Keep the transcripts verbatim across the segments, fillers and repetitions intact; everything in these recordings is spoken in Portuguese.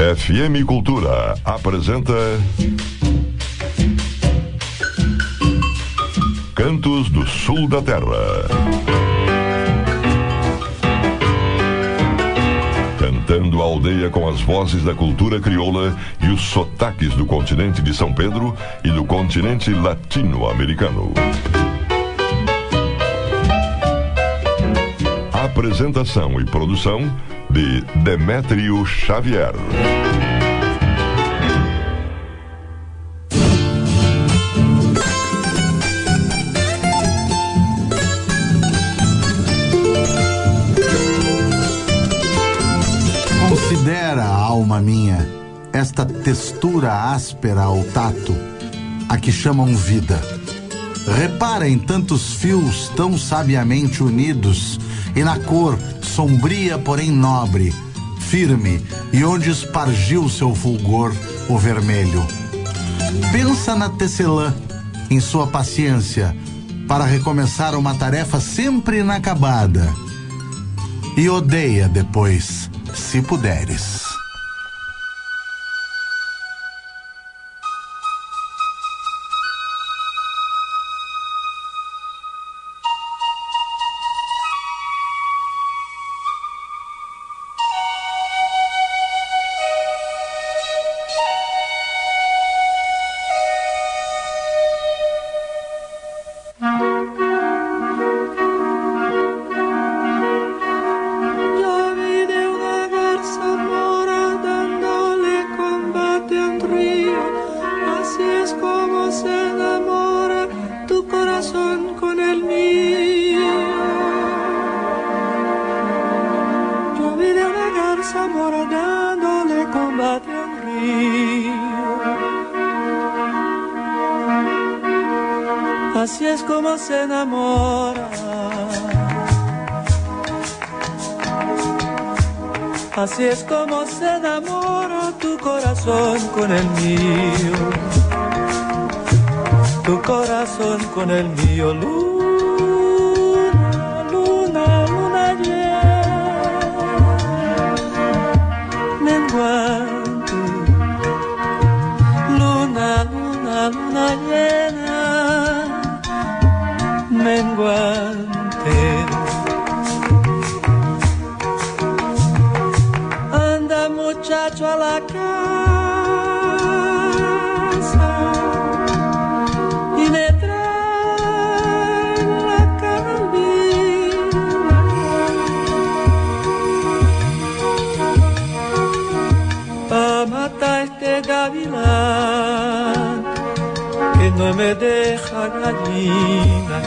F M Cultura apresenta Cantos do Sul da Terra. Cantando a aldeia com as vozes da cultura crioula e os sotaques do continente de São Pedro e do continente latino-americano. Apresentação e produção de Demétrio Xavier. Considera, alma minha, esta textura áspera ao tato, a que chamam vida. Repara em tantos fios tão sabiamente unidos e na cor sombria, porém nobre, firme, e onde espargiu seu fulgor o vermelho. Pensa na tecelã, em sua paciência, para recomeçar uma tarefa sempre inacabada. E odeia depois, se puderes. Así es como se enamora, así es como se enamora tu corazón con el mío, tu corazón con el mío. Luna, luna, luna llena, menguante, luna, luna, luna llena, menguante. Anda muchacho a la casa y me trae la calvina pa' matar este gavilán que no me deja gallina.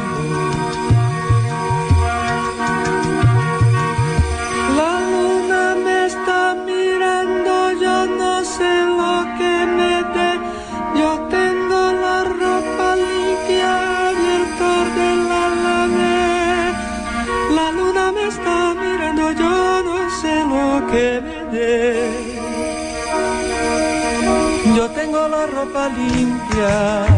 La luna me está mirando, yo no sé lo que me dé. Yo tengo la ropa limpia y el tarde la lavé. La luna me está mirando, yo no sé lo que me dé. Yo tengo la ropa limpia,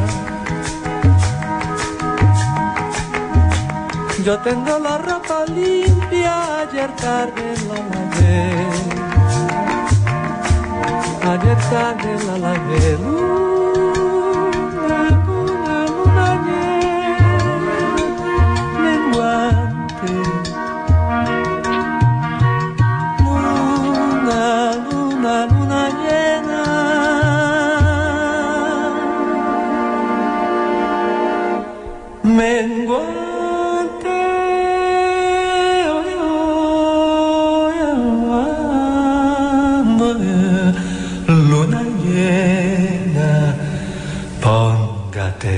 yo tengo la ropa limpia, ayer tarde la lavé, ayer tarde la lavé. Luna, luna, luna llena, menguante, luna, luna, luna llena, menguante. Luna llena, póngate.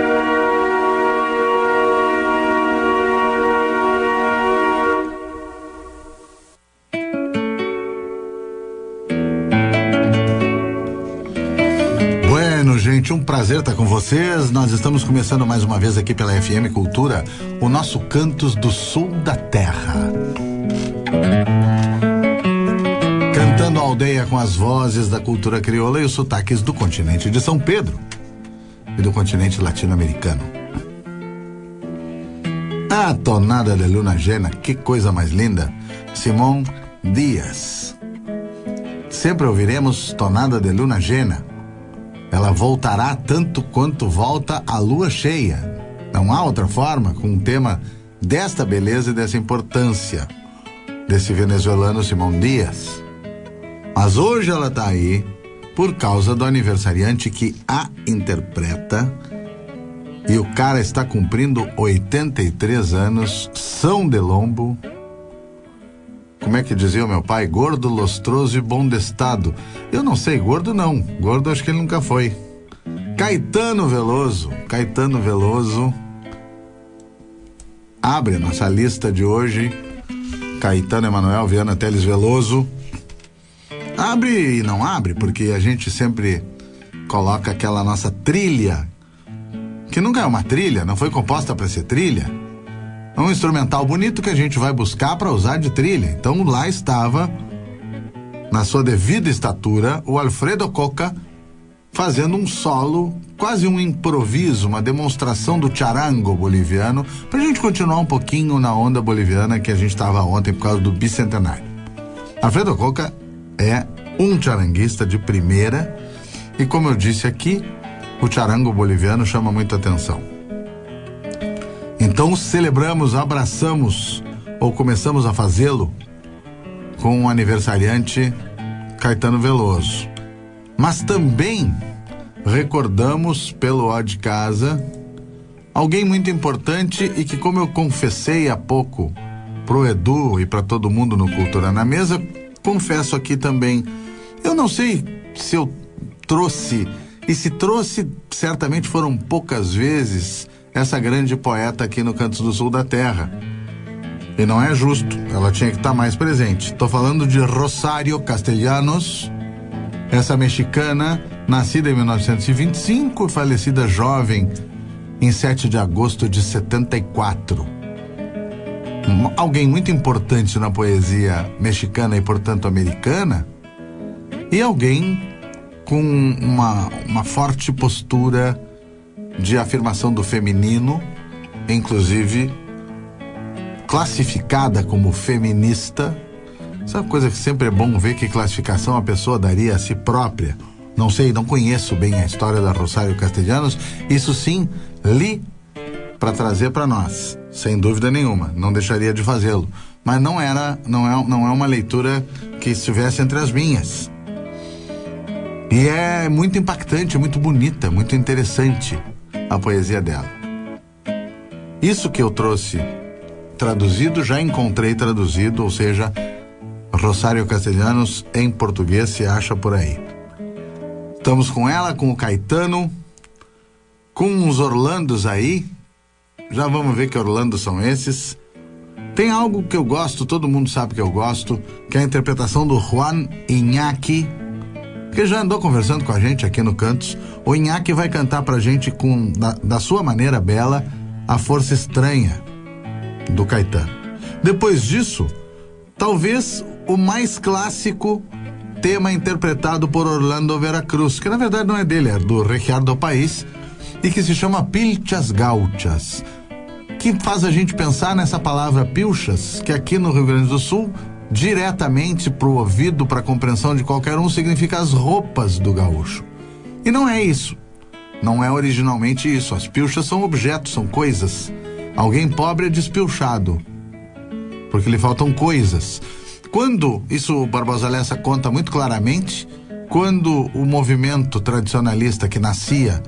Bueno, gente, um prazer estar com vocês. Nós estamos começando mais uma vez aqui pela F M Cultura, o nosso Cantos do Sul da Terra. Cantando a aldeia com as vozes da cultura crioula e os sotaques do continente de São Pedro e do continente latino-americano. A tonada de Luna Llena, que coisa mais linda. Simón Díaz. sempre ouviremos Tonada de Luna Llena. Ela voltará tanto quanto volta a lua cheia. Não há outra forma, com um tema desta beleza e dessa importância, desse venezuelano Simón Díaz. Mas hoje ela está aí por causa do aniversariante que a interpreta, e o cara está cumprindo oitenta e três anos, São de Lombo. Como é que dizia o meu pai? Gordo, lustroso e bom de estado. Eu não sei, gordo não. Gordo acho que ele nunca foi. Caetano Veloso. Caetano Veloso abre a nossa lista de hoje. Caetano Emanuel Viana Teles Veloso. Abre e não abre, porque a gente sempre coloca aquela nossa trilha, que nunca é uma trilha, não foi composta para ser trilha. É um instrumental bonito que a gente vai buscar para usar de trilha. Então lá estava, na sua devida estatura, o Alfredo Coca fazendo um solo, quase um improviso, uma demonstração do charango boliviano, pra gente continuar um pouquinho na onda boliviana que a gente estava ontem por causa do bicentenário. Alfredo Coca é um charanguista de primeira e, como eu disse aqui, o charango boliviano chama muita atenção. Então celebramos, abraçamos ou começamos a fazê-lo com o aniversariante Caetano Veloso. Mas também recordamos pelo Ó de Casa alguém muito importante e que, como eu confessei há pouco pro Edu e para todo mundo no Cultura na Mesa, confesso aqui também, eu não sei se eu trouxe, e se trouxe, certamente foram poucas vezes, essa grande poeta aqui no Cantos do Sul da Terra. E não é justo, ela tinha que estar mais presente. Estou falando de Rosario Castellanos, essa mexicana, nascida em mil novecentos e vinte e cinco, falecida jovem em sete de agosto de setenta e quatro. Alguém muito importante na poesia mexicana e, portanto, americana, e alguém com uma, uma forte postura de afirmação do feminino, inclusive classificada como feminista. Isso é uma coisa que sempre é bom ver, que classificação a pessoa daria a si própria. Não sei, não conheço bem a história da Rosario Castellanos. Isso sim, li para trazer para nós, sem dúvida nenhuma, não deixaria de fazê-lo. Mas não era, não é, não é uma leitura que estivesse entre as minhas. E é muito impactante, muito bonita, muito interessante a poesia dela. Isso que eu trouxe traduzido, já encontrei traduzido, ou seja, Rosario Castellanos em português se acha por aí. Estamos com ela, com o Caetano, com uns Orlandos aí. Já vamos ver que Orlando são esses. Tem algo que eu gosto, todo mundo sabe que eu gosto, que é a interpretação do Juan Iñaki, que já andou conversando com a gente aqui no Cantos. O Iñaki vai cantar pra gente com, da, da sua maneira bela, A Força Estranha, do Caetano. Depois disso, talvez o mais clássico tema interpretado por Orlando Veracruz, que na verdade não é dele, é do Ricardo País, e que se chama Pilchas Gauchas, que faz a gente pensar nessa palavra pilchas, que aqui no Rio Grande do Sul, diretamente pro ouvido, para compreensão de qualquer um, significa as roupas do gaúcho. E não é isso. Não é originalmente isso. As pilchas são objetos, são coisas. Alguém pobre é despilchado, porque lhe faltam coisas. Quando, isso o Barbosa Lessa conta muito claramente, quando o movimento tradicionalista que nascia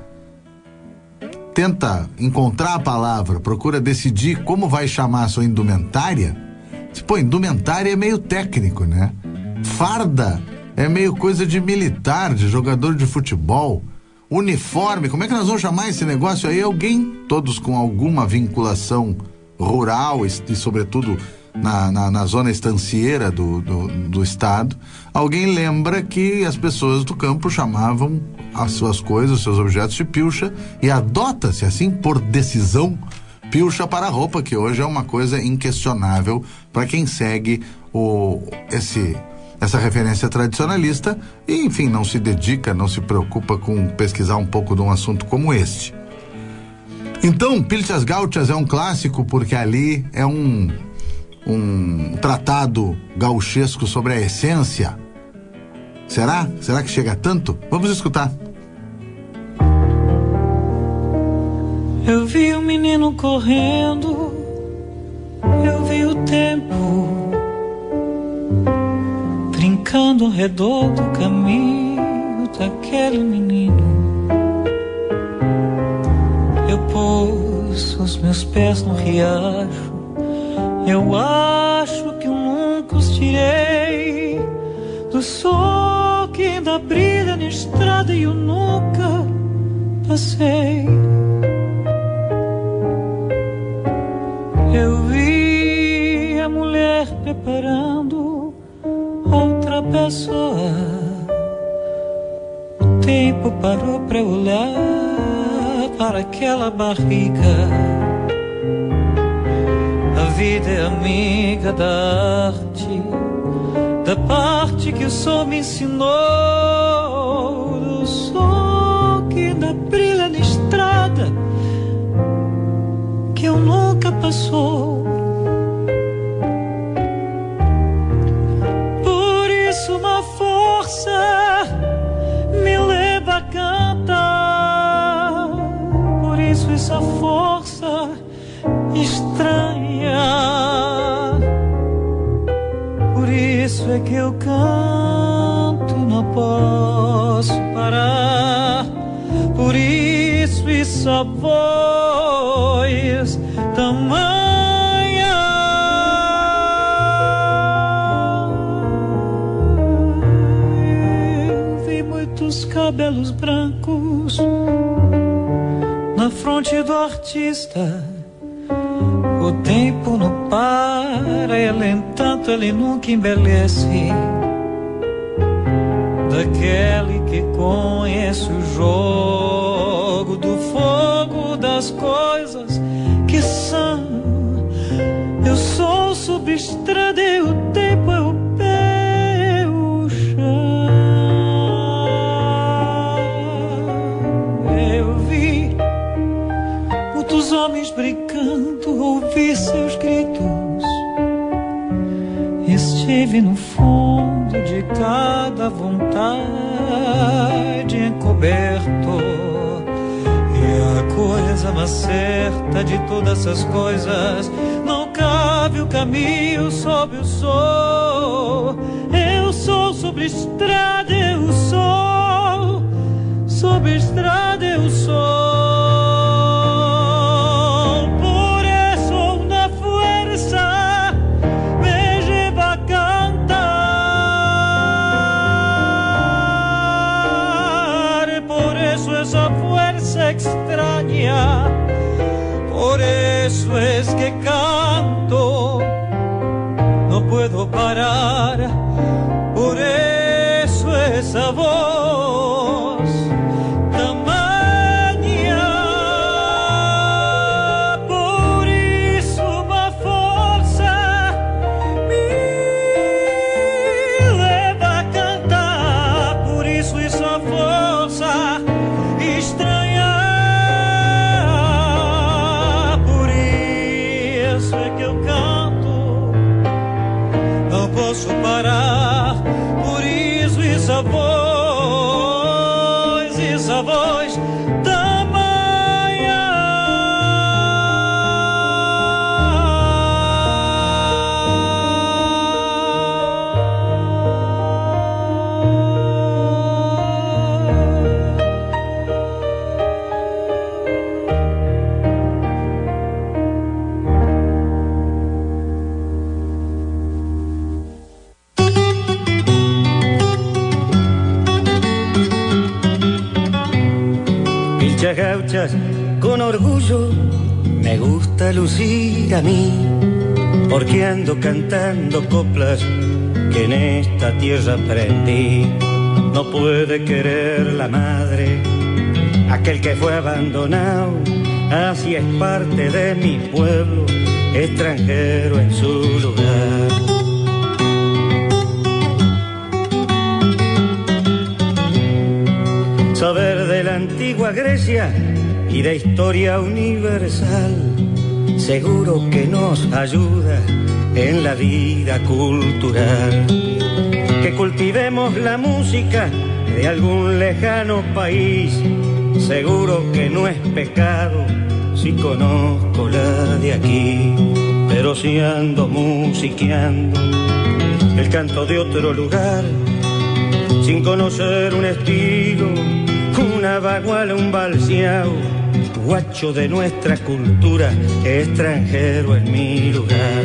tenta encontrar a palavra, procura decidir como vai chamar a sua indumentária, pô, indumentária é meio técnico, né? Farda é meio coisa de militar, de jogador de futebol. Uniforme, como é que nós vamos chamar esse negócio aí? Alguém, todos com alguma vinculação rural e, e sobretudo, na, na, na zona estancieira do, do, do estado, alguém lembra que as pessoas do campo chamavam as suas coisas, os seus objetos de pilcha, e adota-se assim, por decisão, pilcha para a roupa, que hoje é uma coisa inquestionável para quem segue o, esse, essa referência tradicionalista e, enfim, não se dedica, não se preocupa com pesquisar um pouco de um assunto como este. Então, Pilchas Gauchas é um clássico porque ali é um um tratado gauchesco sobre a essência, Será? Será que chega tanto? Vamos escutar. Eu vi o menino correndo, eu vi o tempo brincando ao redor do caminho daquele menino. Eu pus os meus pés no riacho, eu acho que eu nunca os tirei do sol que ainda brilha na estrada e eu nunca passei. Eu vi a mulher preparando outra pessoa. O tempo parou pra olhar para aquela barriga. A vida é amiga da arte, da parte que o sol me ensinou, do sol que ainda brilha na estrada que eu nunca passou. Por isso uma força me leva a cantar, por isso essa força estranha, por isso é que eu canto, não posso parar, por isso essa voz tamanha. Eu vi muitos cabelos brancos na fronte do artista. O tempo não para, ele entanto ele nunca envelhece. Daquele que conhece o jogo do fogo das coisas que são. Eu sou substrada e o tempo é o pé, o chão. Eu vi muitos homens brincando, ouvi seus gritos. Estive no fundo de cada vontade encoberto. E a coisa mais certa de todas essas coisas, não cabe o caminho sob o sol. Eu sou sobre estrada, eu sou sobre estrada, eu sou. Por isso uma força me lleva a cantar, por isso essa fuerza extraña, por eso es que canto, no puedo parar, por eso esa voz tamaña, por eso una fuerza me leva a cantar, por eso esa fuerza estranha, por isso é que eu canto, não posso parar, por isso essa voz, essa voz tamanha. Pilchas gauchas con orgullo me gusta lucir a mí, porque ando cantando coplas que en esta tierra aprendí. No puede querer la madre aquel que fue abandonado, así es parte de mi pueblo, extranjero en su lugar. Saber de la antigua Grecia y de historia universal, seguro que nos ayuda en la vida cultural. Que cultivemos la música de algún lejano país. Seguro que no es pecado si conozco la de aquí, pero si ando musiqueando el canto de otro lugar, sin conocer un estilo, una baguala, un balseao, guacho de nuestra cultura, extranjero en mi lugar.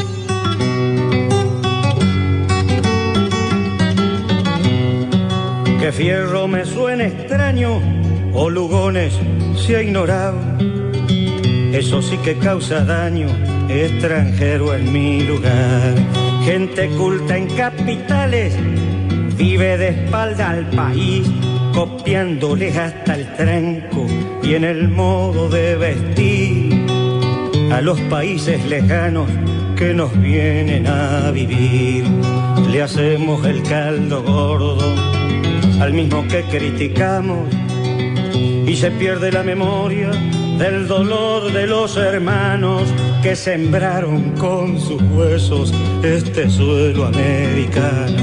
Que fierro me suena extraño o Lugones se ha ignorado, eso sí que causa daño, extranjero en mi lugar. Gente culta en capitales vive de espalda al país, copiándoles hasta el tranco y en el modo de vestir a los países lejanos que nos vienen a vivir. Le hacemos el caldo gordo al mismo que criticamos y se pierde la memoria del dolor de los hermanos que sembraron con sus huesos este suelo americano.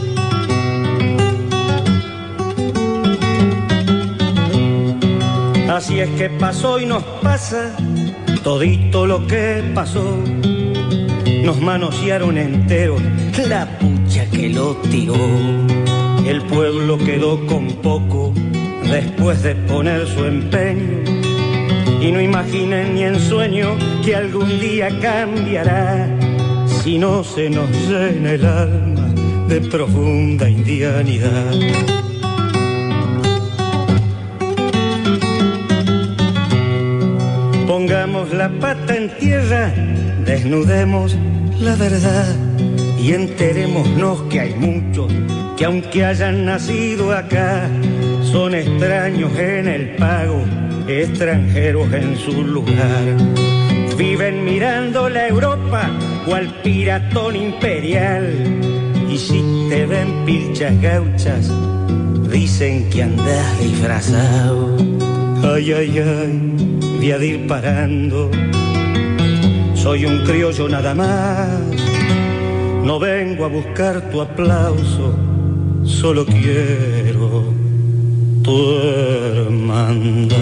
Así es que pasó y nos pasa todito lo que pasó. Nos manosearon enteros, la pucha que lo tiró. El pueblo quedó con poco después de poner su empeño, y no imaginen ni en sueño que algún día cambiará, si no se nos llena el alma de profunda indianidad. Pongamos la pata en tierra, desnudemos la verdad y enterémonos que hay muchos que aunque hayan nacido acá, son extraños en el pago, extranjeros en su lugar. Viven mirando la Europa cual piratón imperial, y si te ven pilchas gauchas dicen que andas disfrazado. Ay, ay, ay, voy a ir parando, soy un criollo nada más, no vengo a buscar tu aplauso, solo quiero tu hermandad.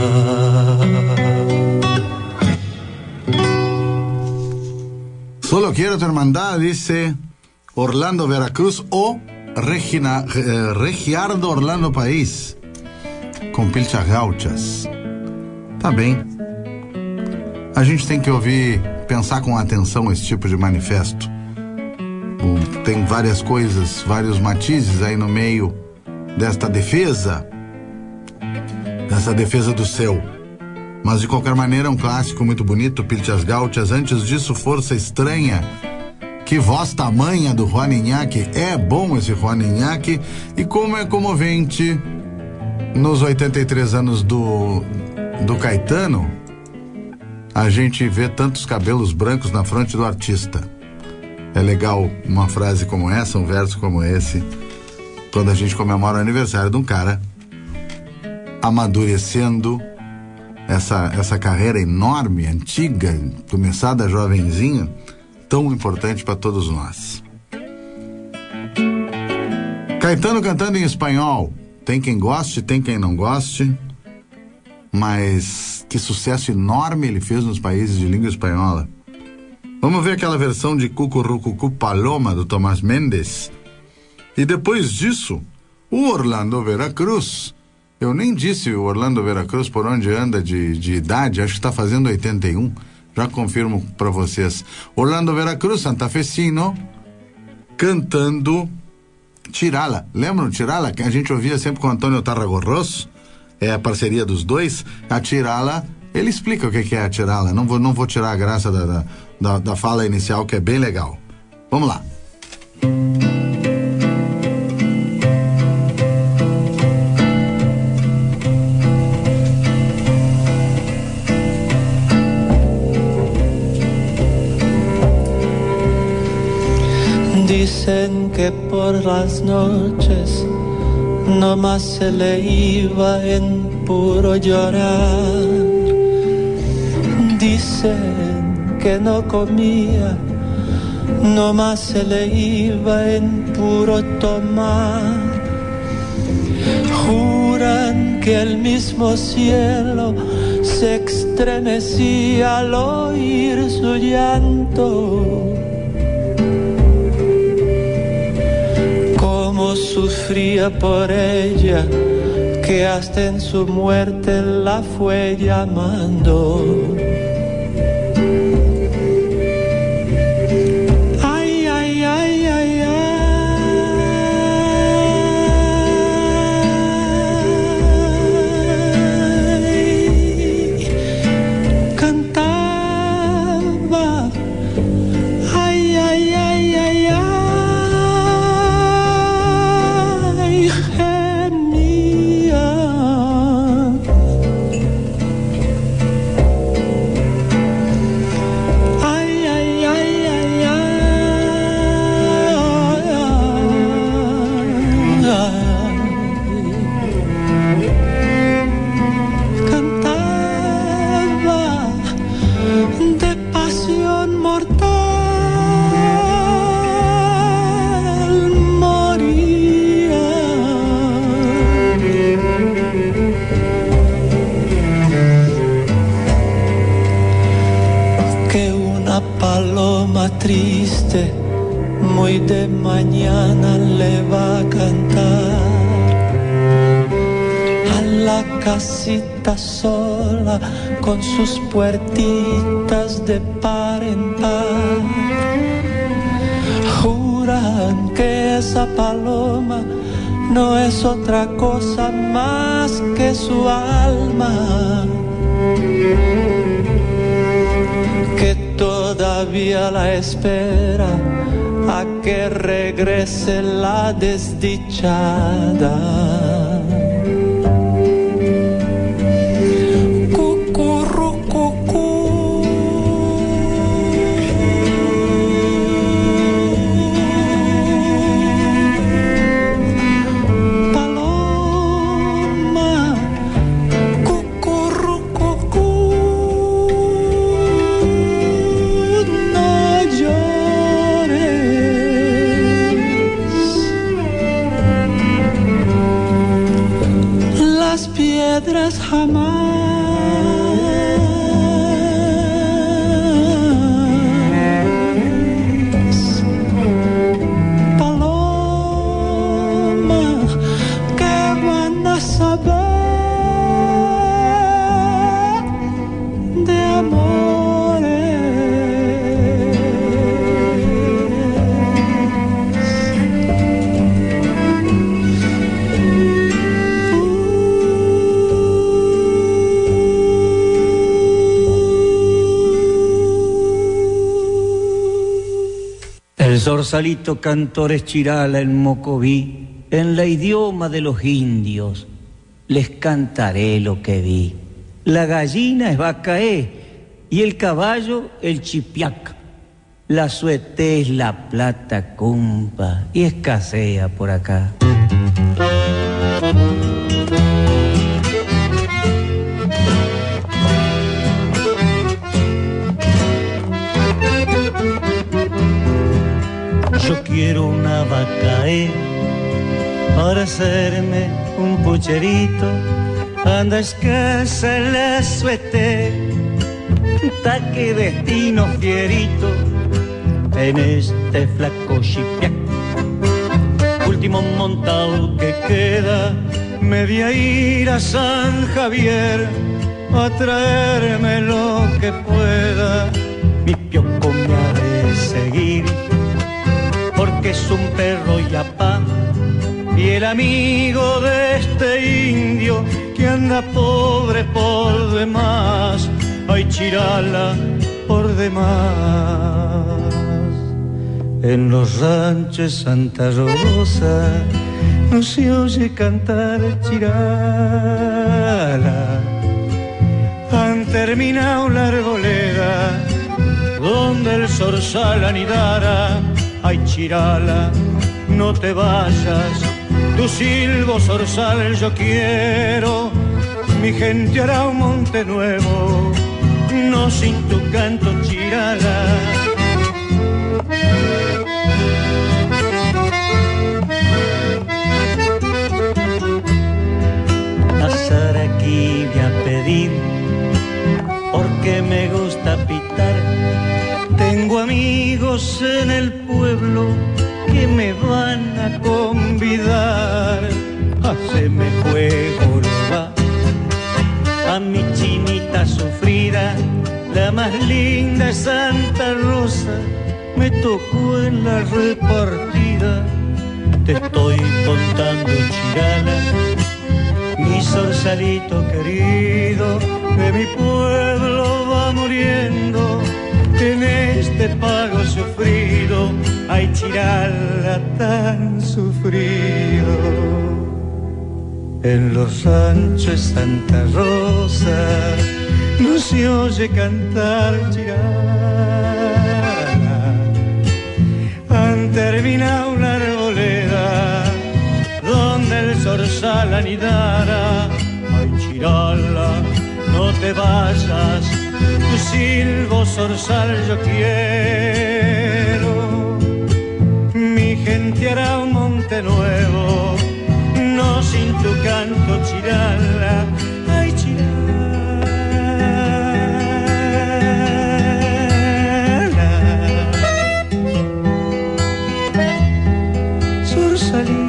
Solo quiero tu hermandad, dice Orlando Veracruz o Regina, eh, Regiardo Orlando País, com pilchas gauchas. Tá bem. A gente tem que ouvir, pensar com atenção esse tipo de manifesto. Tem várias coisas, vários matizes aí no meio desta defesa, dessa defesa do céu. Mas de qualquer maneira é um clássico muito bonito, Pilchas Gauchas. Antes disso, Força Estranha, que voz tamanha do Juan Iñaki. É bom esse Juan Iñaki, e como é comovente nos oitenta e três anos do, do Caetano, a gente vê tantos cabelos brancos na fronte do artista. É legal uma frase como essa, um verso como esse, quando a gente comemora o aniversário de um cara amadurecendo essa, essa carreira enorme, antiga, começada jovenzinho, tão importante para todos nós. Caetano cantando em espanhol. Tem quem goste, tem quem não goste, mas que sucesso enorme ele fez nos países de língua espanhola. Vamos ver aquela versão de Cucurucucu Paloma do Tomás Mendes. E depois disso, o Orlando Veracruz. Eu nem disse o Orlando Veracruz por onde anda de, de idade, acho que está fazendo oitenta e um. Já confirmo para vocês. Orlando Veracruz, santafesino, cantando Tirala. Lembram Tirala? Que a gente ouvia sempre com o Antônio Tarragorros? É a parceria dos dois. A Tirala, ele explica o que é a Tirala. Não vou, não vou tirar a graça da, da, da, da fala inicial, que é bem legal. Vamos lá. Dicen que por las noches nomás se le iba en puro llorar. Dicen que no comía nomás se le iba en puro tomar. Juran que el mismo cielo se estremecía al oír su llanto. Cómo sufría por ella, que hasta en su muerte la fue llamando. Ay, ay, ay, ay, ay. Cantaba. Ay, ay, ay, ay, ay. Triste, muy de mañana le va a cantar a la casita sola con sus puertitas de par en par. Juran que esa paloma no es otra cosa más que su alma, que todavía la espera a que regrese la desdichada. Zorsalito cantores chirala en Mocoví, en la idioma de los indios, les cantaré lo que vi. La gallina es vacaé y el caballo el chipiac. La suete es la plata cumpa y escasea por acá. Yo quiero una vacaé para hacerme un pucherito. Anda, es que se le suete, taque destino fierito en este flaco chipiac. Último montado que queda, me voy a ir a San Javier a traerme lo que pueda. Mi pioco me ha de seguir, porque es un perro yapá y el amigo de este indio que anda pobre por demás. Ay, chirala por demás. En los ranchos Santa Rosa no se oye cantar chirala. Han terminado la arboleda donde el zorzal anidara. Ay, chirala, no te vayas, tu silbo zorzal yo quiero. Mi gente hará un monte nuevo, no sin tu canto, chirala. amigos en el pueblo que me van a convidar. Haceme juego, va a mi chinita sufrida, la más linda es Santa Rosa, me tocó en la repartida. Te estoy contando, Chirala, mi Sorsalito querido, que mi pueblo va muriendo en este pago sufrido. Ay, Chirala, tan sufrido. En los ranchos de Santa Rosa no se oye cantar Chirala. Han terminado una arboleda donde el zorzal anidara. Ay, Chirala, no te vayas, tu silbo zorzal yo quiero. Mi gente hará un monte nuevo, no sin tu canto, Chirala. Ay, Chirala, Sorsalito.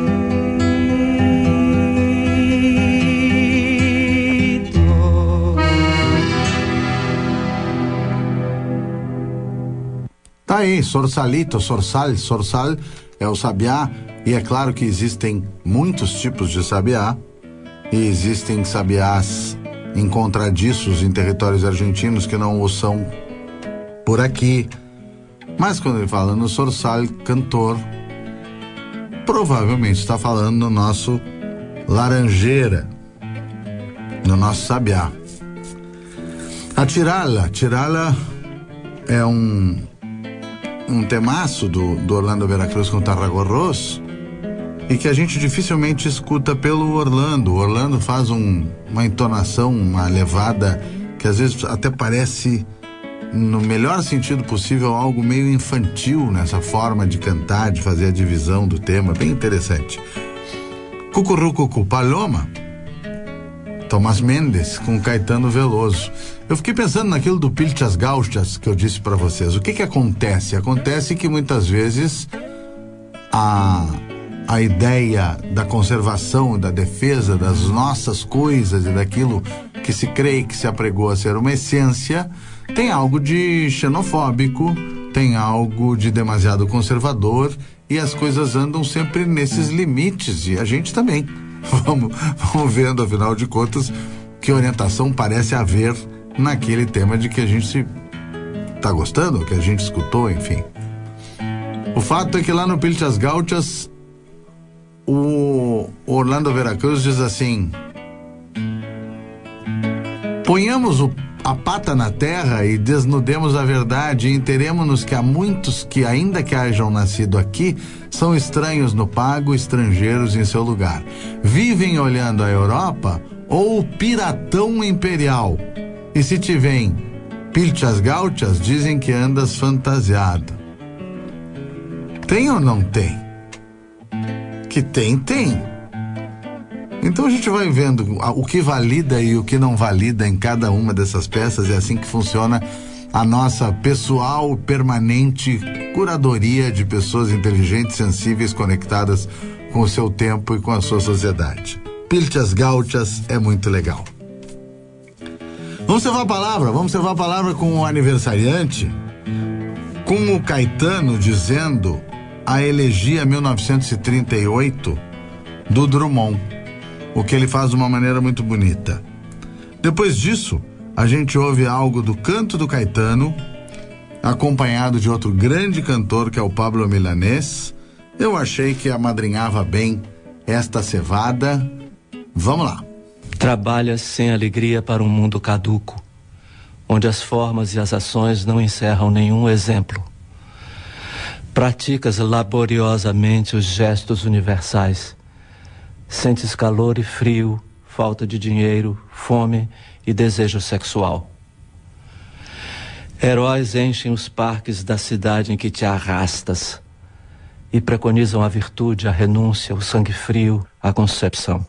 Tá aí, Sorsalito, Sorsal, Sorsal é o sabiá. E é claro que existem muitos tipos de sabiá, e existem sabiás encontradiços em territórios argentinos que não o são por aqui. Mas quando ele fala no Sorsal cantor, provavelmente está falando no nosso Laranjeira, no nosso sabiá. A Chirala, Chirala é um, um temaço do, do Orlando Veracruz com Tarragorros, e que a gente dificilmente escuta pelo Orlando. O Orlando faz um, uma entonação, uma levada que às vezes até parece, no melhor sentido possível, algo meio infantil nessa forma de cantar, de fazer a divisão do tema, bem interessante. Cucurrucucu Paloma, Tomás Mendes com Caetano Veloso. Eu fiquei pensando naquilo do Pilchas Gauchas que eu disse para vocês. O que que acontece? Acontece que muitas vezes a a ideia da conservação, da defesa das nossas coisas e daquilo que se crê que se apregou a ser uma essência, tem algo de xenofóbico, tem algo de demasiado conservador, e as coisas andam sempre nesses limites, e a gente também. Vamos, vamos vendo, afinal de contas, que orientação parece haver naquele tema de que a gente se tá gostando, que a gente escutou, enfim. O fato é que lá no Pilchas Gauchas, o Orlando Veracruz diz assim: ponhamos o, a pata na terra e desnudemos a verdade, e enteremos-nos que há muitos que, ainda que hajam nascido aqui, são estranhos no pago, estrangeiros em seu lugar. Vivem olhando a Europa ou o piratão imperial, e se te vêm Pilchas Gauchas, dizem que andas fantasiado. Tem ou não tem? Que tem, tem. Então a gente vai vendo o que valida e o que não valida em cada uma dessas peças. É assim que funciona a nossa pessoal, permanente curadoria de pessoas inteligentes, sensíveis, conectadas com o seu tempo e com a sua sociedade. Pilchas Gauchas é muito legal. Vamos servar a palavra, vamos servar a palavra com o aniversariante, com o Caetano dizendo a elegia mil novecentos e trinta e oito do Drummond, o que ele faz de uma maneira muito bonita. Depois disso, a gente ouve algo do canto do Caetano, acompanhado de outro grande cantor que é o Pablo Milanés. Eu achei que amadrinhava bem esta cevada. Vamos lá. Trabalhas sem alegria para um mundo caduco, onde as formas e as ações não encerram nenhum exemplo. Praticas laboriosamente os gestos universais. Sentes calor e frio, falta de dinheiro, fome e desejo sexual. Heróis enchem os parques da cidade em que te arrastas e preconizam a virtude, a renúncia, o sangue frio, a concepção.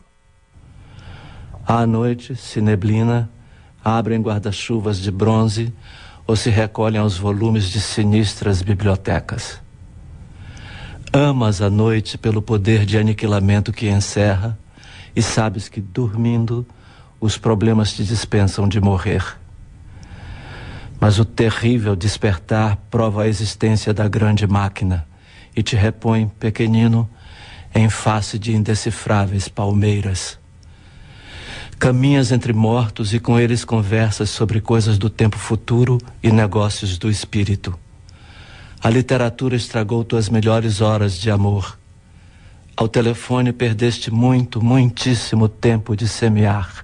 À noite, se neblina, abrem guarda-chuvas de bronze, ou se recolhem aos volumes de sinistras bibliotecas. Amas a noite pelo poder de aniquilamento que encerra e sabes que, dormindo, os problemas te dispensam de morrer. Mas o terrível despertar prova a existência da grande máquina e te repõe, pequenino, em face de indecifráveis palmeiras. Caminhas entre mortos e com eles conversas sobre coisas do tempo futuro e negócios do espírito. A literatura estragou tuas melhores horas de amor. Ao telefone perdeste muito, muitíssimo tempo de semear.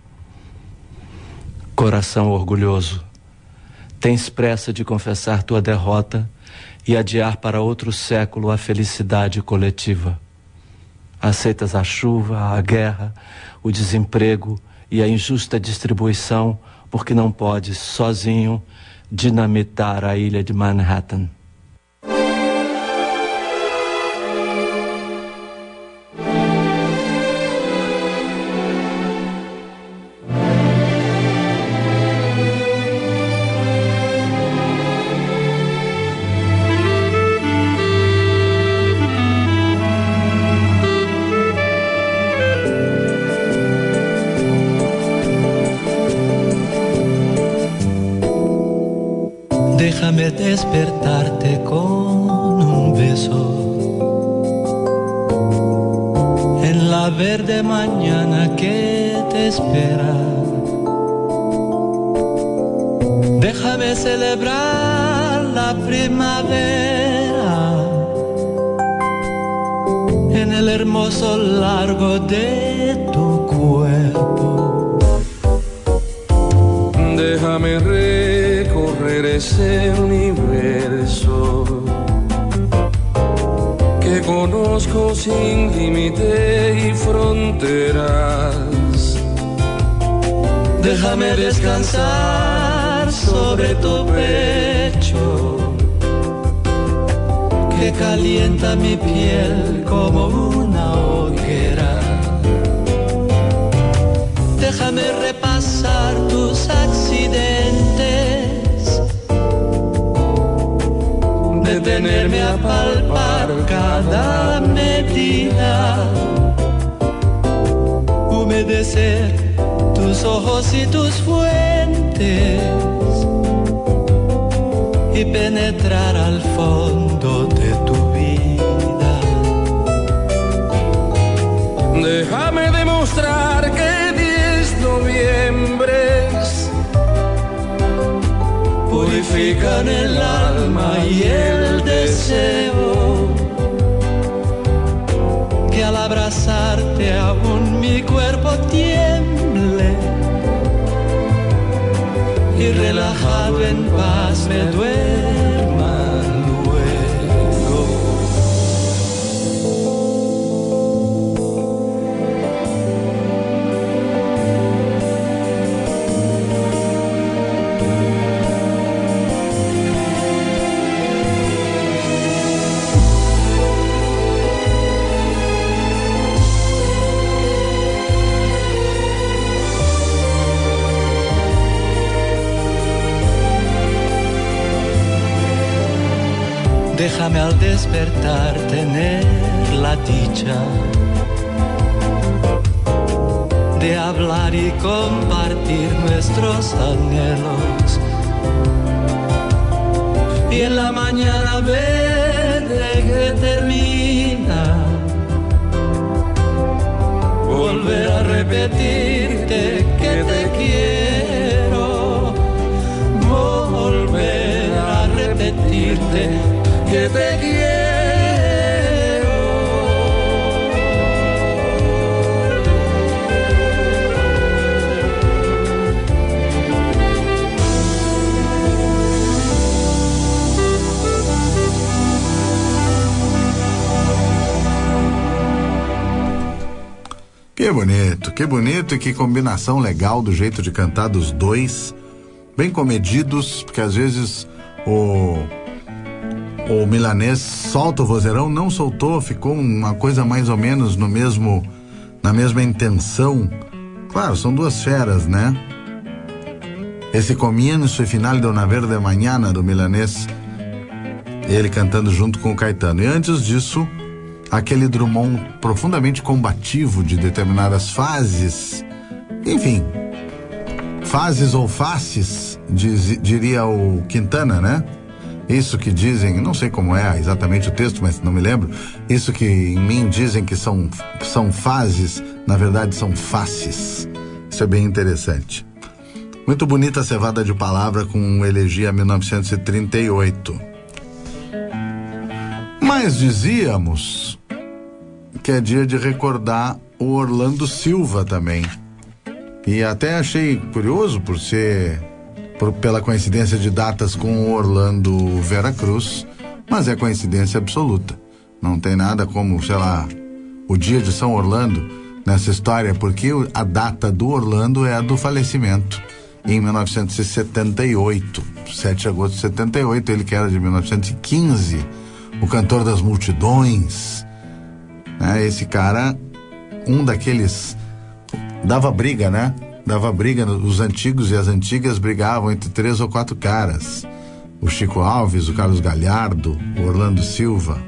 Coração orgulhoso, tens pressa de confessar tua derrota e adiar para outro século a felicidade coletiva. Aceitas a chuva, a guerra, o desemprego e a injusta distribuição porque não podes, sozinho, dinamitar a ilha de Manhattan. Déjame despertarte con un beso en la verde mañana que te espera. Déjame celebrar la primavera en el hermoso largo de tu cuerpo. Déjame recorrer ese universo que conozco sin límite y fronteras. Déjame descansar sobre tu pecho que calienta mi piel como una hoguera. Déjame repasar tus accidentes, detenerme a palpar cada medida, humedecer tus ojos y tus fuentes y penetrar al fondo de tu vida. Déjame demostrar que diez noviembres purifican el alma y el deseo, que al abrazarte aún mi cuerpo tiemble y relajado en paz me duerma luego. Déjame al despertar tener la dicha de hablar y compartir nuestros anhelos, y en la mañana verde que termina volver a repetirte que te quiero, volver a repetirte que te quiero. Que bonito, que bonito e que combinação legal do jeito de cantar dos dois, bem comedidos, porque às vezes o o milanês solta o vozeirão, não soltou, ficou uma coisa mais ou menos no mesmo, na mesma intenção. Claro, são duas feras, né? esse Comienzo e Final de una Verde Mañana do Milanês, ele cantando junto com o Caetano. E antes disso, aquele Drummond profundamente combativo de determinadas fases, enfim, fases ou faces, diz, diria o Quintana, né? Isso que dizem, não sei como é exatamente o texto, mas não me lembro, isso que em mim dizem que são, são fases, na verdade são faces. Isso é bem interessante. Muito bonita a cevada de palavra com Elegia mil novecentos e trinta e oito. Mas dizíamos que é dia de recordar o Orlando Silva também. E até achei curioso por ser, por, pela coincidência de datas com o Orlando Veracruz, mas é coincidência absoluta. Não tem nada como, sei lá, o dia de São Orlando nessa história, porque a data do Orlando é a do falecimento, em mil novecentos e setenta e oito, sete de agosto de setenta e oito, ele que era de mil novecentos e quinze, o cantor das multidões, né? Esse cara, um daqueles, dava briga, né? Dava briga, os antigos e as antigas brigavam entre três ou quatro caras, o Chico Alves, o Carlos Galhardo, o Orlando Silva,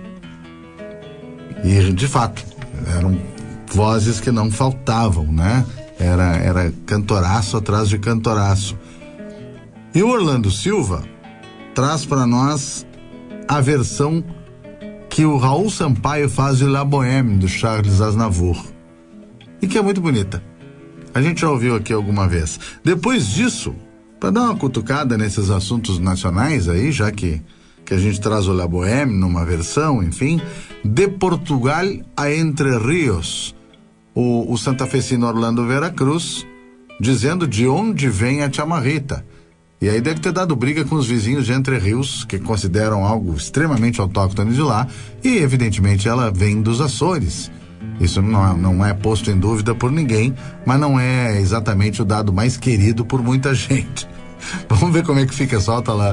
e de fato, eram vozes que não faltavam, né? Era, era cantoraço atrás de cantoraço. E o Orlando Silva traz para nós a versão que o Raul Sampaio faz de La Bohème, do Charles Aznavour, e que é muito bonita. A gente já ouviu aqui alguma vez. Depois disso, para dar uma cutucada nesses assuntos nacionais aí, já que, que a gente traz o La Bohème numa versão, enfim, de Portugal a Entre Rios, o, o santafesino Orlando Veracruz, dizendo de onde vem a chamarrita. E aí deve ter dado briga com os vizinhos de Entre Rios, que consideram algo extremamente autóctone de lá, e evidentemente ela vem dos Açores. Isso não, não é posto em dúvida por ninguém, mas não é exatamente o dado mais querido por muita gente. Vamos ver como é que fica, solta lá.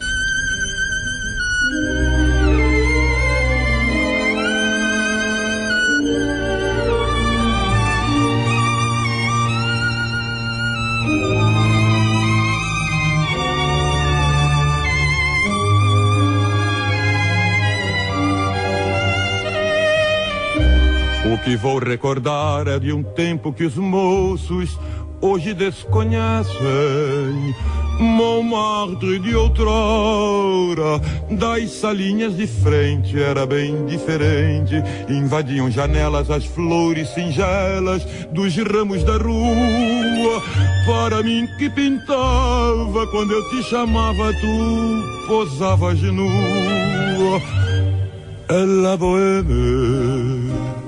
O que vou recordar é de um tempo que os moços hoje desconhecem. Montmartre de outrora, das salinhas de frente era bem diferente. Invadiam janelas as flores singelas dos ramos da rua. Para mim que pintava, quando eu te chamava tu posavas nua. É la bohème,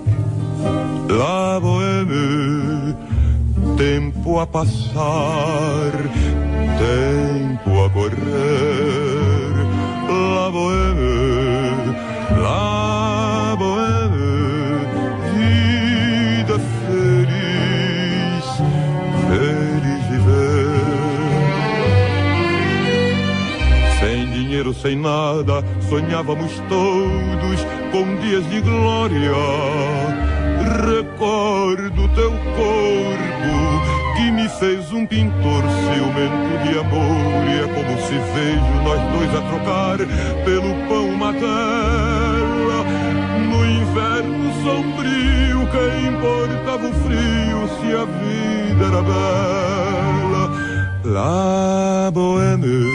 la bohème, tempo a passar, tempo a correr. La bohème, la bohème, vida feliz, feliz viver. Sem dinheiro, sem nada, sonhávamos todos com dias de glória. Recordo teu corpo que me fez um pintor ciumento de amor. E é como se vejo nós dois a trocar pelo pão uma tela. No inverno sombrio, que importava o frio se a vida era bela. La bohème,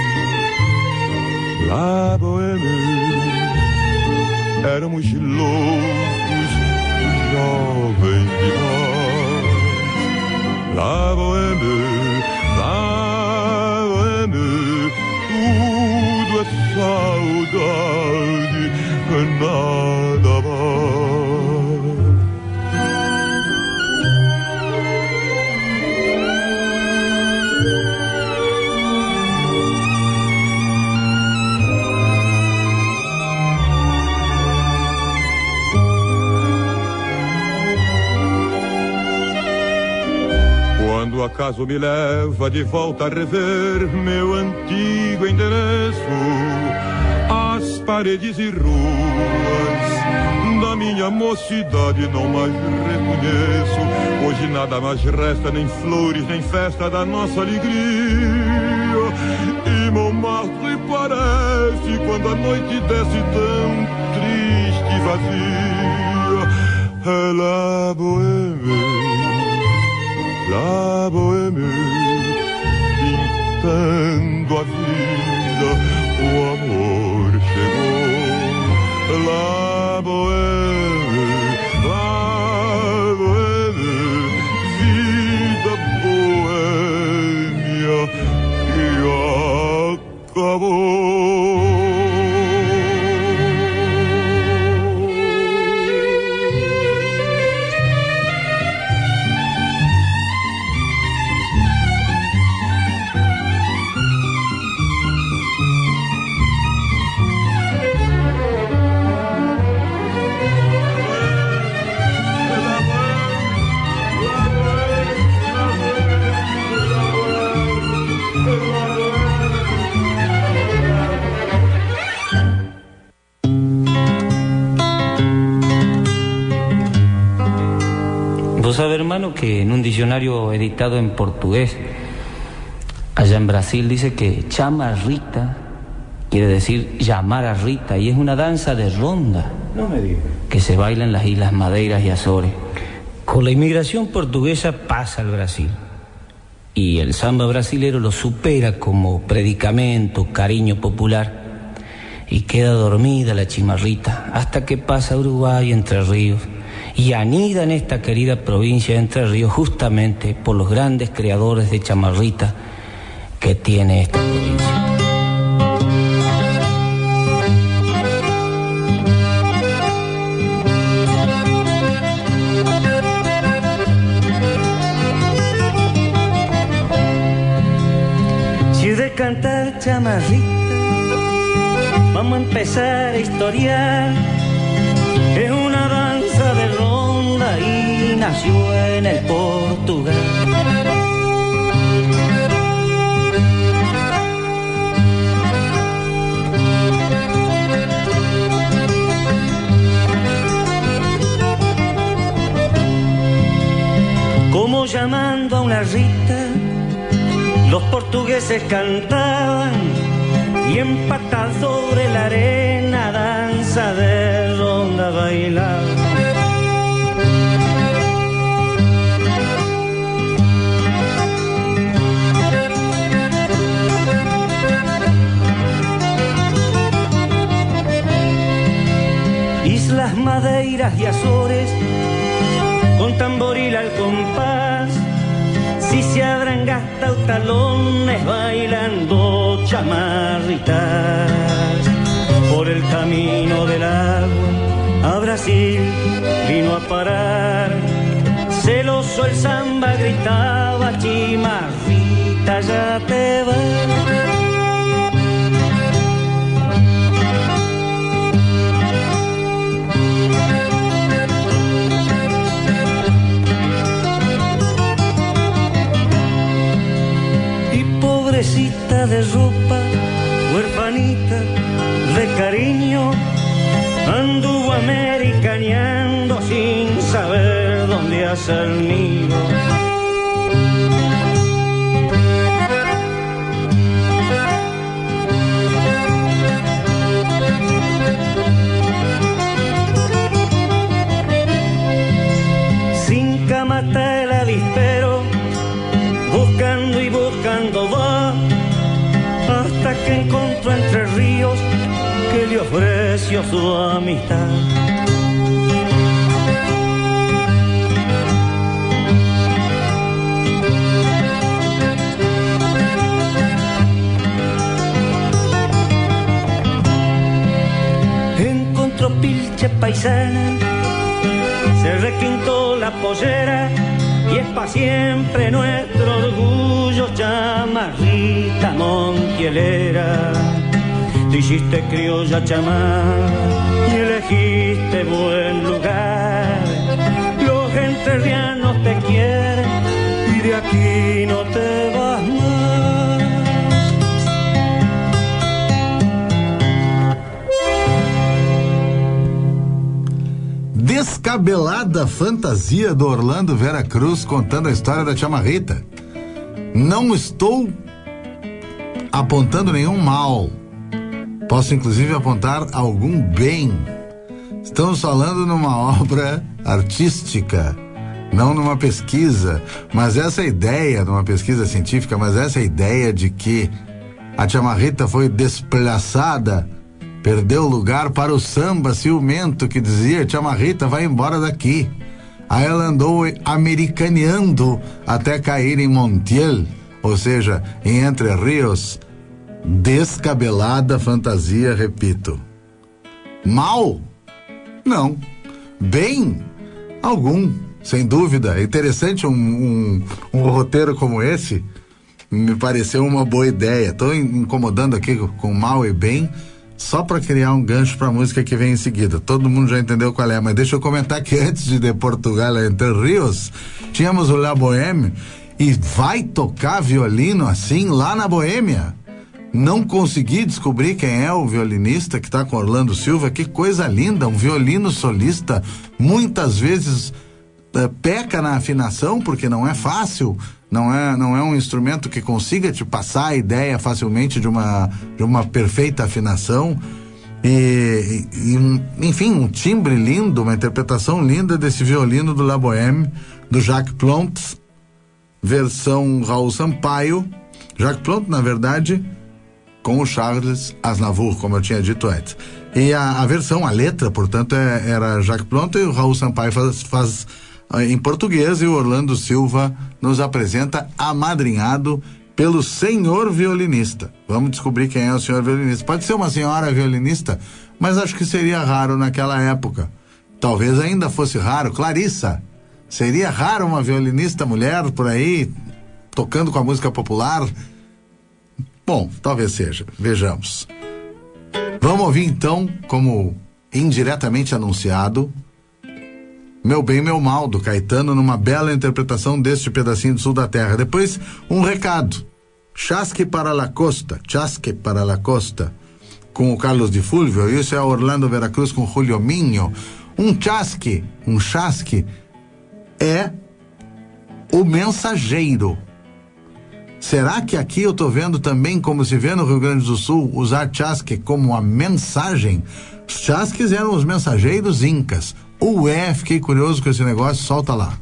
la bohème, éramos loucos, jovem demais. La bohème, la bohème, tudo é saudade, nada mais. Quando o acaso me leva de volta a rever meu antigo endereço, as paredes e ruas da minha mocidade não mais reconheço. conheço. Hoje nada mais resta, nem flores, nem festa da nossa alegria. E Montmartre parece quando a noite desce tão triste e vazia. É la bohème, la bohème, pintando a vida, o amor chegou. La bohème, la bohème, vida boêmia que acabou. Vos sabés, hermano, que en un diccionario editado en portugués, allá en Brasil, dice que chamarrita quiere decir llamar a Rita, y es una danza de ronda. No me digas. Que se baila en las Islas Madeiras y Azores. Con la inmigración portuguesa pasa al Brasil, y el samba brasilero lo supera como predicamento, cariño popular, y queda dormida la chimarrita hasta que pasa a Uruguay, Entre Ríos, y anida en esta querida provincia de Entre Ríos justamente por los grandes creadores de chamarrita que tiene esta provincia. Si de cantar chamarrita vamos a empezar a historiar, es una danza de ronda y nació en el Portugal. Como llamando a una Rita, los portugueses cantaban, y empatados sobre la arena danza de ronda bailaban. Islas Madeiras y Azores, con tamboril al compás, si se habrán gastado talones bailando chamarritas. Por el camino del agua a Brasil vino a parar, celoso el samba gritaba, chimarrita ya te vas. Pobrecita de ropa, huerfanita de cariño, anduvo americaneando sin saber dónde hacer nido. Sin camata el avispero, buscando y buscando va, hasta que encontró Entre Ríos que le ofreció su amistad. Encontró pilche paisana, se requintó la pollera, y es pa' siempre nuestro orgullo, chamarrita montielera. Te hiciste criolla chamar y elegiste buen lugar. Los entrerrianos te quieren y de aquí no te vas más. Descabelada fantasia do Orlando Vera Cruz contando a história da Tia Marrita. Não estou apontando nenhum mal. Posso inclusive apontar algum bem. Estamos falando numa obra artística, não numa pesquisa. Mas essa ideia, numa pesquisa científica, mas essa ideia de que a Tia Marrita foi desplaçada, perdeu lugar para o samba ciumento que dizia: Tia Marrita, vai embora daqui. Aí ela andou americaneando até cair em Montiel, ou seja, em Entre Rios. Descabelada fantasia, repito. Mal? Não. Bem? Algum, sem dúvida. É interessante um, um, um roteiro como esse. Me pareceu uma boa ideia. Estou incomodando aqui com mal e bem, só para criar um gancho para a música que vem em seguida. Todo mundo já entendeu qual é, mas deixa eu comentar que antes de, de Portugal Entre Rios, tínhamos o La Bohème, e vai tocar violino assim lá na Boêmia. Não consegui descobrir quem é o violinista que está com Orlando Silva. Que coisa linda, um violino solista. Muitas vezes uh, peca na afinação, porque não é fácil, não é, não é um instrumento que consiga te passar a ideia facilmente de uma, de uma perfeita afinação. E, e um, enfim, um timbre lindo, uma interpretação linda desse violino do La Bohème, do Jacques Plante, versão Raul Sampaio. Jacques Plante, na verdade, com o Charles Aznavour, como eu tinha dito antes. E a, a versão, a letra, portanto, é, era Jacques Plante, e o Raul Sampaio faz, faz em português, e o Orlando Silva nos apresenta amadrinhado pelo senhor violinista. Vamos descobrir quem é o senhor violinista. Pode ser uma senhora violinista, mas acho que seria raro naquela época. Talvez ainda fosse raro. Clarissa. Seria raro uma violinista mulher por aí, tocando com a música popular? Bom, talvez seja. Vejamos. Vamos ouvir então, como indiretamente anunciado, Meu Bem, Meu Mal, do Caetano, numa bela interpretação deste pedacinho do sul da terra. Depois, um recado. Chasque para la costa, Chasque para la costa, com o Carlos de Fulvio. Isso é Orlando Vera Cruz com Julio Minho. Um chasque, um chasque é o mensageiro. Será que aqui eu tô vendo também, como se vê no Rio Grande do Sul, usar chasque como a mensagem? Os chasques eram os mensageiros incas. Ou é, fiquei curioso com esse negócio, solta lá.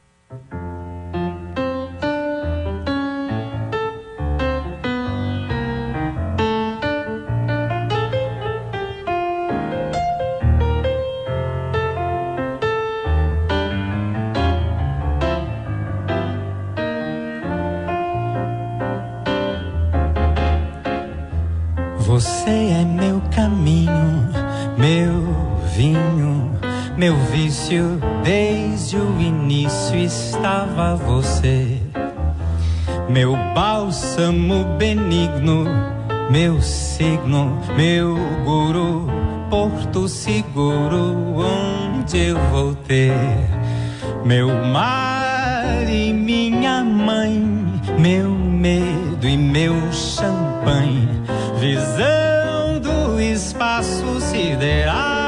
Você é meu caminho, meu vinho, meu vício. Desde o início estava você, meu bálsamo benigno, meu signo, meu guru, porto seguro onde eu vou ter meu mar e minha mãe, meu medo e meu champanhe, visão do espaço sideral,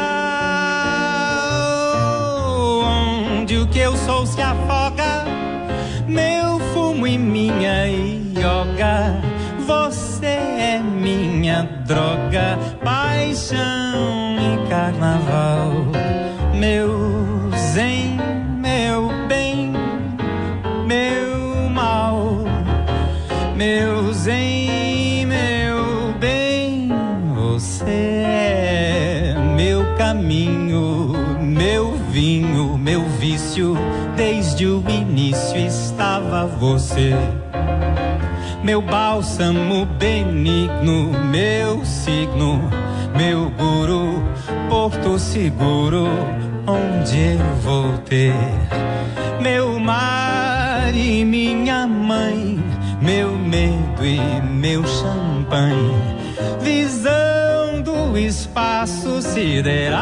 onde o que eu sou se afoga, meu fumo e minha yoga. Você é minha droga, paixão e carnaval, meu zen, meu bem, meu mal, meu zen, meu bem. Você é meu caminho, meu vinho, meu vício. Desde o início estava você, meu bálsamo benigno, meu signo, meu guru, porto seguro onde eu vou ter meu mar e minha mãe, meu medo e meu champanhe, visão do espaço sideral,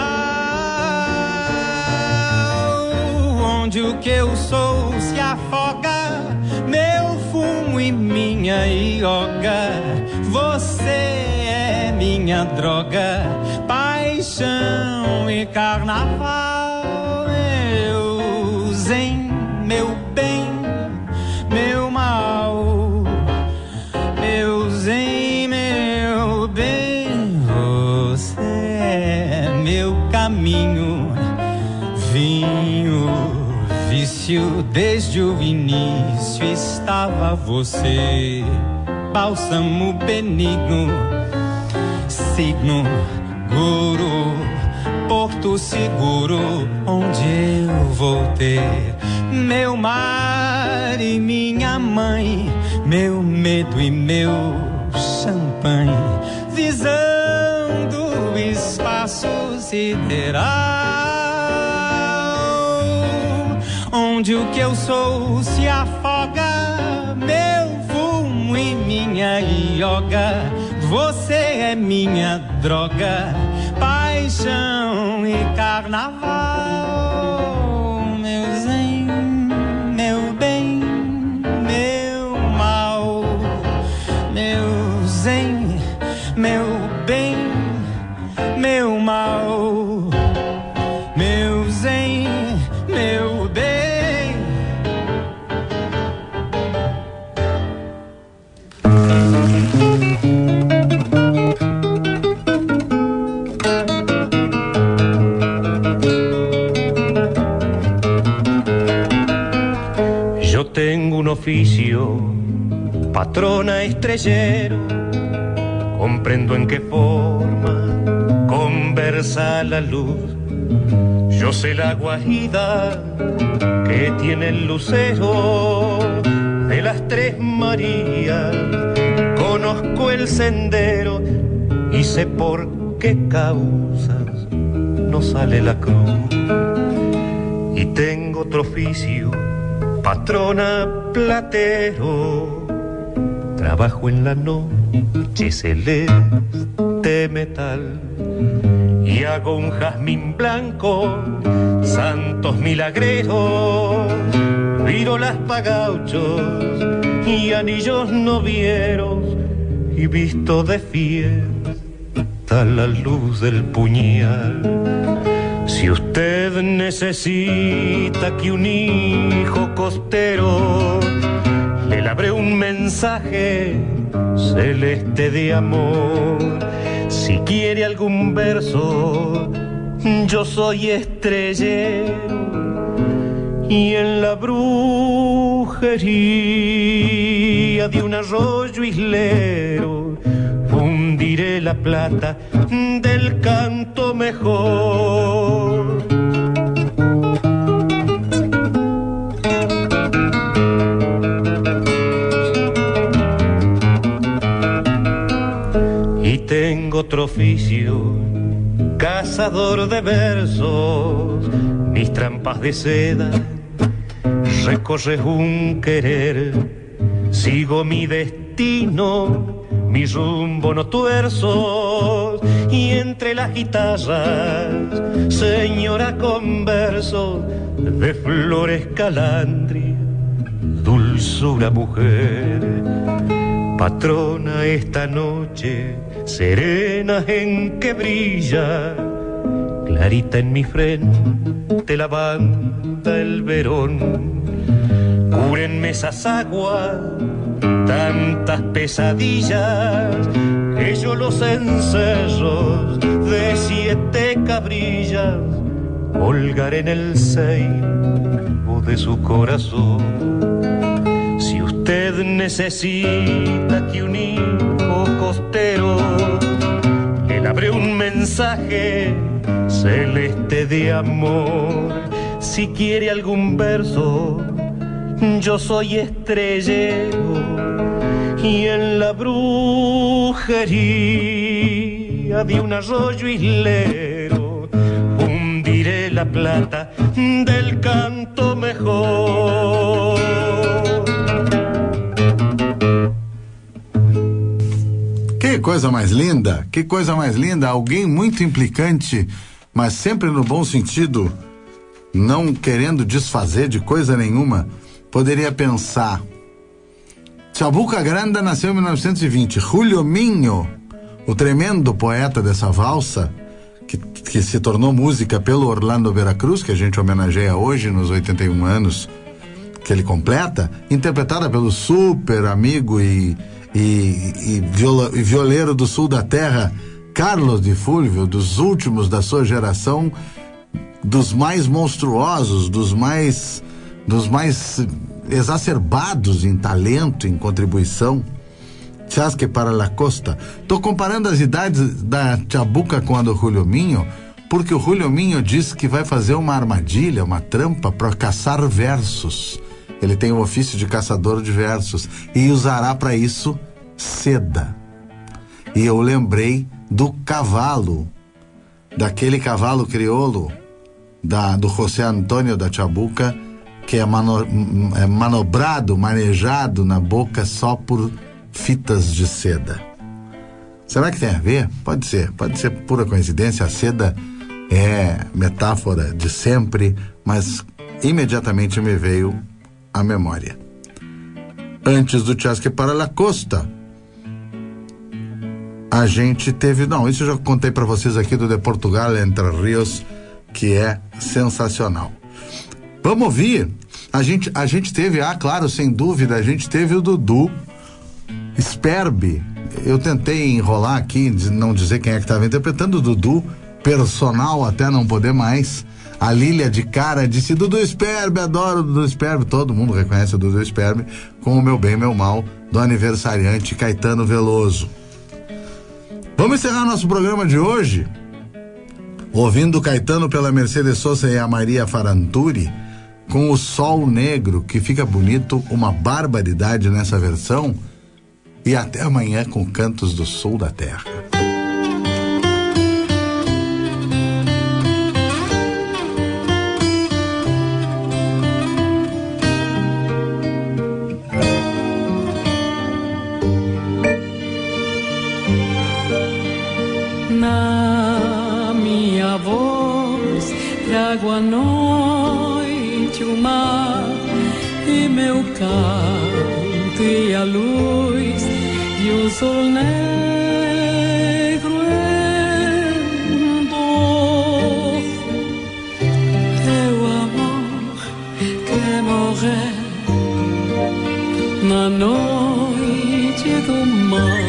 onde o que eu sou se afoga, meu fumo e minha yoga. Você é minha droga, paixão e carnaval. meu zen, meu bem, meu mal, meu zen, meu bem, você é meu caminho, vinho, vício, desde o início estava você, bálsamo benigno, signo, guru, porto seguro, onde eu vou ter meu mar e minha mãe, meu medo e meu champanhe, visão do espaço sideral, onde o que eu sou se afoga, meu fumo e minha yoga, você é minha droga, paixão e carnaval, meu zen, meu bem, meu mal, meu zen, meu bem, meu mal, meu zen, meu bem. Tengo un oficio, patrona estrellero, comprendo en qué forma conversa la luz. Yo sé la guajida que tiene el lucero de las Tres Marías, conozco el sendero y sé por qué causas no sale la cruz. Y tengo otro oficio, patrona platero, trabajo en la noche celeste metal y hago un jazmín blanco, santos milagreros, virolas pa' gauchos y anillos novieros, y visto de fiesta la luz del puñal. Si usted necesita que un hijo costero le labre un mensaje celeste de amor, si quiere algún verso, yo soy estrellero, y en la brujería de un arroyo islero fundiré la plata del canto mejor. Y tengo otro oficio, cazador de versos, mis trampas de seda, recorre un querer, sigo mi destino, mi rumbo no tuerzo, y entre las guitarras, señora con versos de flores calandria, dulzura mujer, patrona esta noche, serena en que brilla, clarita en mi frente la banda el verón, cúbrenme esas aguas, tantas pesadillas, que yo los encerros de siete cabrillas colgaré en el ceibo de su corazón. Si usted necesita que un hijo costero le labre un mensaje celeste de amor, si quiere algún verso, yo soy estrellero, y en la brujería de un arroyo islero hundiré la plata del canto mejor. Que coisa mais linda, que coisa mais linda, alguém muito implicante, mas sempre no bom sentido, não querendo desfazer de coisa nenhuma. Poderia pensar, Chabuca Granda nasceu em mil novecentos e vinte, Julio Minho, o tremendo poeta dessa valsa, que, que se tornou música pelo Orlando Veracruz, que a gente homenageia hoje nos oitenta e um anos que ele completa, interpretada pelo super amigo e, e, e, viola, e violeiro do sul da terra, Carlos de Fulvio, dos últimos da sua geração, dos mais monstruosos, dos mais, dos mais exacerbados em talento, em contribuição. Chasque para la Costa. Tô comparando as idades da Chabuca com a do Julio Minho, porque o Julio Minho disse que vai fazer uma armadilha, uma trampa para caçar versos. Ele tem o ofício de caçador de versos e usará para isso seda. E eu lembrei do cavalo, daquele cavalo crioulo da, do José Antônio da Chabuca, que é, mano, é manobrado, manejado na boca só por fitas de seda. Será que tem a ver? Pode ser, pode ser pura coincidência. A seda é metáfora de sempre, mas imediatamente me veio à memória. Antes do Chasque para la Costa, a gente teve, não, isso eu já contei para vocês aqui do De Portugal Entre Rios, que é sensacional. Vamos ouvir. A gente, a gente teve, ah, claro, sem dúvida, a gente teve o Dudu Sperbi. Eu tentei enrolar aqui, não dizer quem é que estava interpretando. O Dudu, personal até não poder mais. A Lília de cara disse: Dudu Sperbi, adoro o Dudu Sperbi. Todo mundo reconhece o Dudu Sperbi, com o Meu Bem, Meu Mal, do aniversariante Caetano Veloso. Vamos encerrar nosso programa de hoje ouvindo Caetano pela Mercedes Sosa e a Maria Faranturi, com O Sol Negro, que fica bonito, uma barbaridade nessa versão. E até amanhã com Cantos do Sul da Terra. Na minha voz trago a noite, o mar e meu canto e a luz e o sol negro em dor. Teu amor que morrer na noite do mar.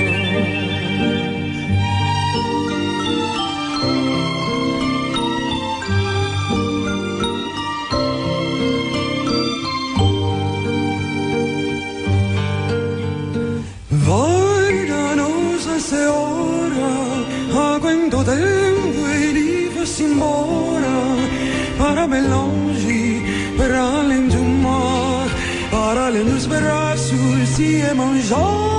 Quanto tempo ele fosse embora, para bem longe, para além do mar, para além dos braços e manjar.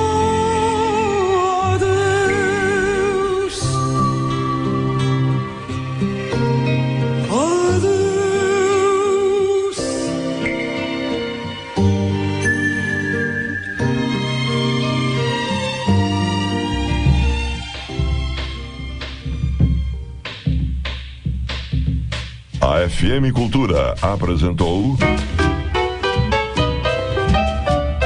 Adeus, adeus. A F M Cultura apresentou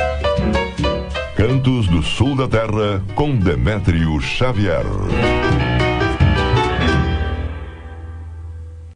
Cantos do Sul da Terra com Demétrio Xavier.